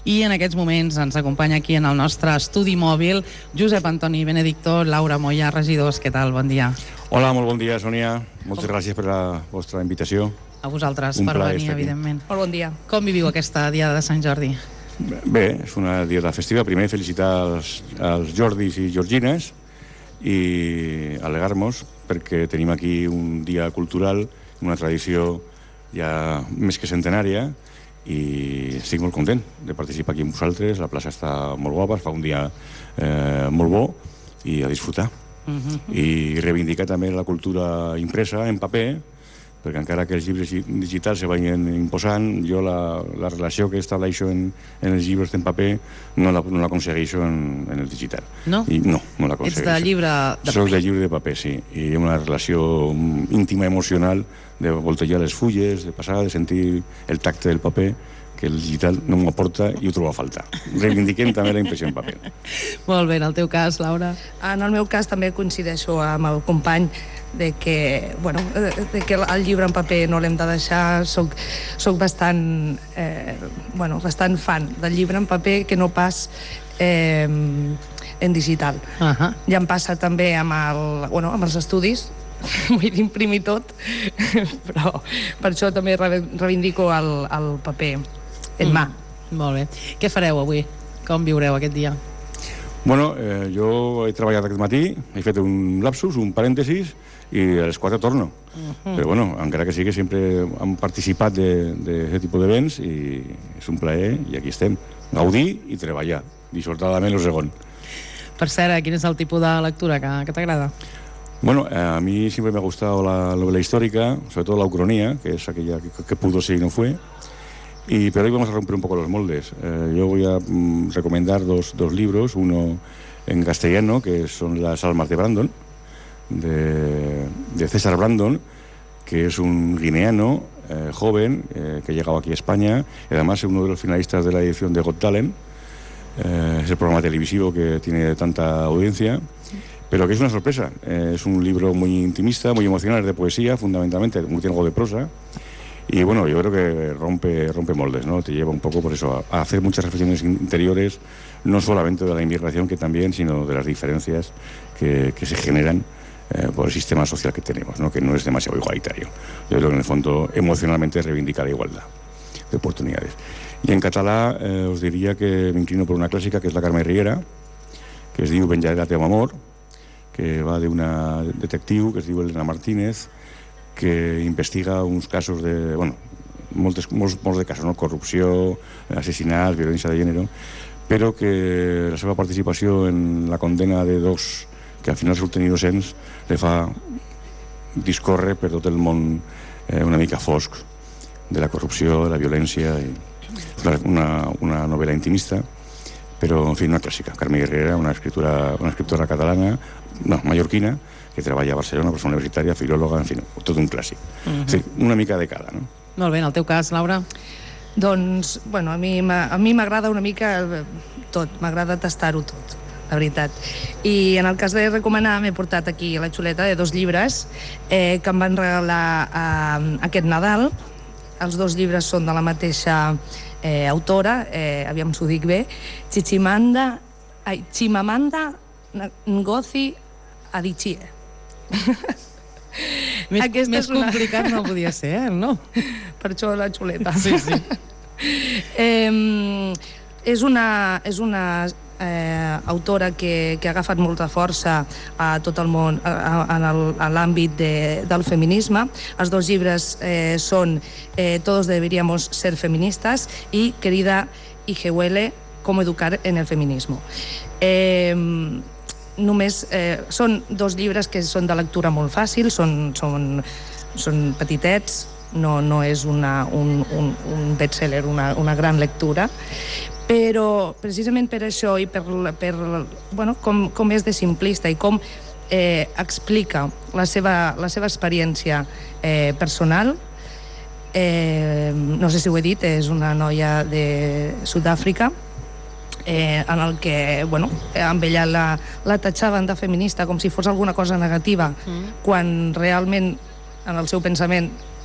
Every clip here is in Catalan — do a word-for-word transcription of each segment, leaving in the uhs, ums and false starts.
i en aquests moments ens acompanya aquí en el nostre estudi mòbil Josep Antoni Benedicto, Laura Moya, regidors. Què tal? Bon dia. Hola, molt bon dia, Sònia. Moltes gràcies per la vostra invitació. A vosaltres per venir, evidentment. Molt bon dia. Com viviu aquesta Diada de Sant Jordi? Bé, és una diada festiva. Primer, felicitar els, els Jordis i Georgines i alegar-nos perquè tenim aquí un dia cultural, una tradició ja més que centenària, i estic molt content de participar aquí amb vosaltres. La plaça està molt guapa, fa un dia eh, molt bo i a disfrutar. Uh-huh. I reivindicar també la cultura impresa en paper, perquè encara que els llibres digitals se vagin imposant, jo la, la relació que estableixo en, en els llibres en paper no l'aconsegueixo la, en, en el digital. No? I no, no l'aconsegueixo. Ets de llibre de paper? Soc de llibre de paper, sí. I hi ha una relació íntima, emocional, de voltejar les fulles, de passar, de sentir el tacte del paper, que el digital no m'ho aporta i ho trobo a faltar. Reivindiquem també la impressió en paper. Molt bé, en el teu cas, Laura? En el meu cas també coincideixo amb el company de que, bueno, de que el llibre en paper no l'hem de deixar. Soc, soc bastant, eh, bueno, bastant fan del llibre en paper que no pas eh, en digital. Uh-huh. Ja em passa també amb, el, bueno, amb els estudis, vull dir, imprimir tot, però per això també reivindico el, el paper en mà. Mm, molt bé. Què fareu avui? Com viureu aquest dia? Bueno, eh, jo he treballat aquest matí, he fet un lapsus, un parèntesis, i a les quatre torno. Uh-huh. Però bueno, encara que sigui, sempre hem participat d'aquest tipus d'events i és un plaer i aquí estem. Gaudir i treballar, dissortadament el segon. Per cert, quin és el tipus de lectura que, que t'agrada? Bueno, a mí siempre me ha gustado la novela histórica, sobre todo la ucronía, que es aquella que, que pudo ser y no fue. Y, pero hoy vamos a romper un poco los moldes. Eh, yo voy a mm, recomendar dos, dos libros, uno en castellano, que son Las almas de Brandon, de, de César Brandon, que es un guineano eh, joven eh, que ha llegado aquí a España, y además es uno de los finalistas de la edición de Got Talent. Eh, es el programa televisivo que tiene tanta audiencia. Pero que es una sorpresa. Eh, es un libro muy intimista, muy emocional, es de poesía, fundamentalmente, tiene algo de prosa. Y bueno, yo creo que rompe, rompe moldes, ¿no? Te lleva un poco por eso a, a hacer muchas reflexiones interiores, no solamente de la inmigración, que también, sino de las diferencias que, que se generan eh, por el sistema social que tenemos, ¿no? Que no es demasiado igualitario. Yo creo que en el fondo emocionalmente reivindica la igualdad de oportunidades. Y en català eh, os diría que me inclino por una clásica, que es la Carme Riera, que es diu Venjaré el teu amor, que va d'una detectiu que es diu Elena Martínez, que investiga uns casos de, bueno, molts, molts, molts de casos, no? Corrupció, assassinats, violència de gènere, però que la seva participació en la condena de dos que al final surten innocents le fa discórrer per tot el món eh, una mica fosc de la corrupció, de la violència, i una, una novel·la intimista, però, en fi, una clàssica. Carme Guerrera, una escriptora, una escriptora catalana, no, mallorquina, que treballa a Barcelona, professora universitària, filòloga, en fi, tot un clàssic. Uh-huh. És a dir, una mica de cada, no? Molt bé, en el teu cas, Laura? Doncs, bueno, a mi m'agrada una mica tot, m'agrada tastar-ho tot, la veritat. I en el cas de recomanar, m'he portat aquí la xuleta de dos llibres eh, que em van regalar eh, aquest Nadal. Els dos llibres són de la mateixa eh, autora, eh, aviam s'ho dic bé, Chichimanda, ai, Chimamanda Ngozi Adichie. Més, més una... complicat no podia ser, eh? No? Per això la xuleta. Sí, sí. eh, és una, és una eh, autora que, que ha agafat molta força a tot el món, a, a, a l'àmbit de, del feminisme. Els dos llibres eh, són eh, Todos deberíamos ser feministas i Querida Ijehuele, Cómo educar en el feminismo. Eh, només eh, són dos llibres que són de lectura molt fàcil, són, són, són petitets, no, no és una, un, un, un bestseller, una, una gran lectura, però precisament per això i per, per bueno, com, com és de simplista i com eh, explica la seva, la seva experiència eh, personal. Eh, no sé si ho he dit, és una noia de Sud-àfrica, eh, en el que, bueno, amb ella la, la tatxaven de feminista com si fos alguna cosa negativa, mm. quan realment en el seu pensament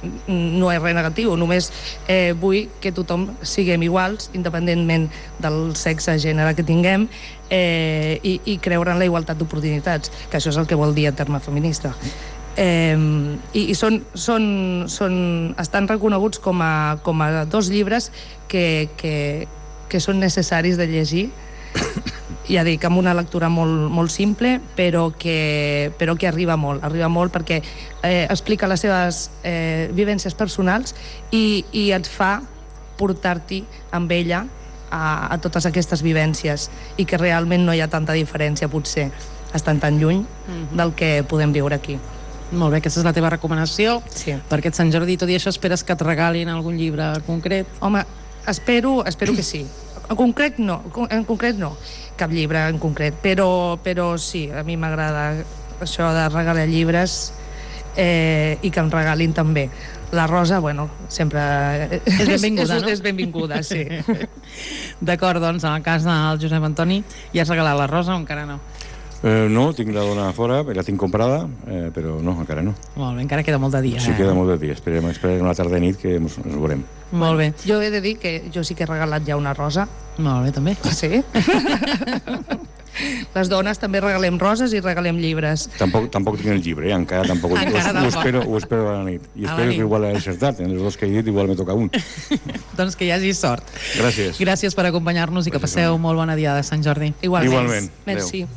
no és res negatiu, només eh, vull que tothom siguem iguals, independentment del sexe, gènere que tinguem, eh, i, i creure en la igualtat d'oportunitats, que això és el que vol dir el terme feminista. Eh, i i són, són, són, estan reconeguts com a, com a dos llibres que, que, que són necessaris de llegir, ja dic, amb una lectura molt, molt simple, però que, però que arriba molt, arriba molt perquè eh, explica les seves eh, vivències personals i, i et fa portar-t'hi amb ella a, a totes aquestes vivències, i que realment no hi ha tanta diferència, potser, estan tan lluny mm-hmm. del que podem viure aquí. Molt bé, aquesta és la teva recomanació. Sí. Per aquest Sant Jordi, tot i això, esperes que et regalin algun llibre concret? Home, espero, espero que sí. En concret no, en concret no, cap llibre en concret, però, però sí, a mi m'agrada això de regalar llibres eh, i que em regalin també. La Rosa, bueno, sempre... És benvinguda, és, no? És benvinguda, sí. D'acord, doncs, en el cas del Josep Antoni, ja has regalat la Rosa o encara no? Eh, no, tinc la dona fora, la tinc comprada, eh, però no, encara no. Molt bé, encara queda molt de dia. Sí, eh? queda molt de dia. Esperem, esperem una tarda i nit que ens, ens veurem. Molt bé. Jo he de dir que jo sí que he regalat ja una rosa. Molt bé, també. Sí. Les dones també regalem roses i regalem llibres. Tampoc, tampoc tinc el llibre, eh? encara tampoc. Encara ho, tampoc. ho, espero, ho espero a la nit. I A la espero nit. que igual he encertat. En els dos que he dit igual me toca un. Doncs que hi hagi sort. Gràcies. Gràcies per acompanyar-nos i que Gràcies, passeu home. molt bona dia de Sant Jordi. Igualment. Igualment. Merci. Adéu.